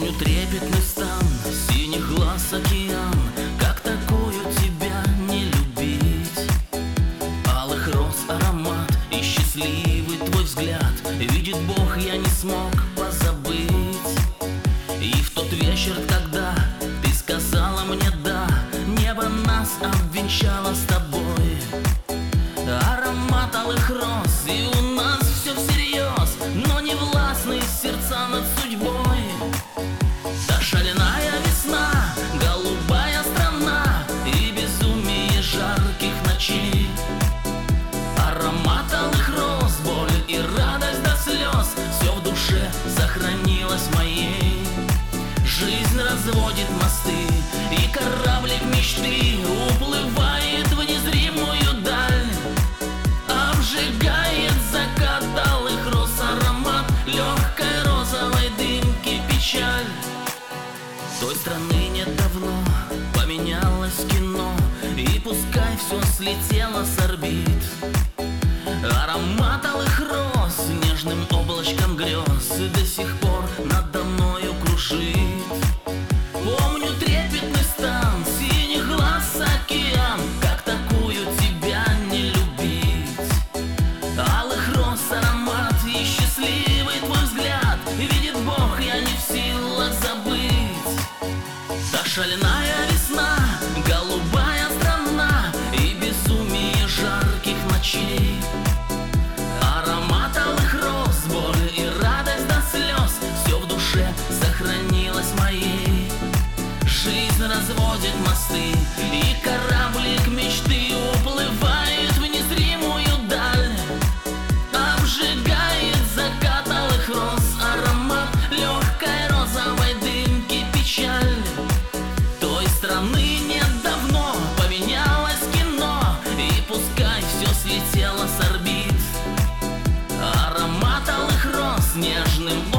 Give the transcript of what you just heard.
Помню трепетный стан, синих глаз океан. Как такую тебя не любить? Алых роз аромат и счастливый твой взгляд. Видит Бог, я не смог позабыть. И в тот вечер, когда ты сказала мне да, небо нас обвенчало с тобой. Аромат алых роз, и у нас все всерьез, но не властны сердца над судьбой. Та шальная весна, голубая страна и безумие жарких ночей. Аромат алых роз, боль и радость до слез, все в душе сохранилось моей. Жизнь разводит мосты, и кораблик мечты уплывает в незримую даль. Обжигает закат алых роз аромат легкой розовой дымки печаль. Той страны нет давно, поменялось кино, и пускай все слетело с орбит. Аромат алых роз нежным облачком грез до сих пор надо мною кружит. Помню трепетный стан, синих глаз океан. Как такую тебя не любить? Алых роз аромат и счастливый твой взгляд. Видит Бог, я не в силах забыть. Та шальная весна, голубая страна и безумие жарких ночей. Аромат алых роз, боль и радость до слез, все в душе сохранилось моей. Жизнь разводит мосты, и кораблик мечты уплывает в незримую даль. Обжигает закат алых роз аромат легкой розовой дымки печаль. Той страны нет давно, поменялось кино, и пускай все слетело с орбит. Аромат алых роз нежным